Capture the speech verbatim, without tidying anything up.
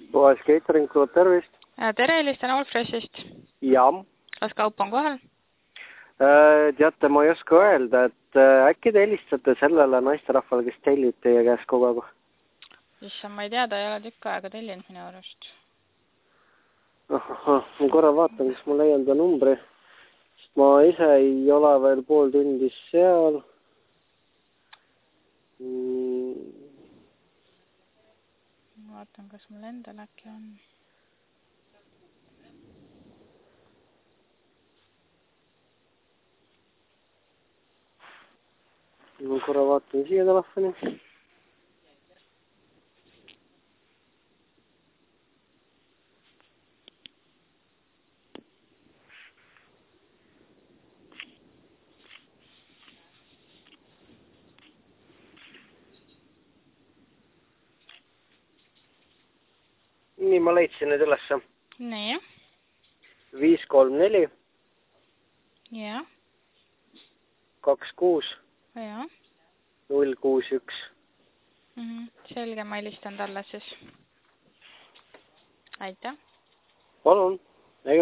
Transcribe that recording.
Poes Catering Group, tervist. Tere, helistan All Freshist. Ja. Kas kaup on kohal? Teate, ma ei oska öelda, et äkki te helistate sellele naisterahvale, kes tellib teie käes kogu aeg? Issand, ma ei tea, ta ei ole tükk aega tellinud minu arust. Ahah, ma korra vaatan, kas ma leian ta numbri. Ma ise ei ole veel pool tundi seal. Mm. Ma vaatan, kas mul endal äkki on. Ma korra vaatan siia telefoni. Nii, ma leidsin nüüd ülesse. Nii. viis kolm neli. Ja. kaks kuus. Ja. null kuus üks. Mm-hmm. Selge, ma helistan talle siis. Aitäh. Palun.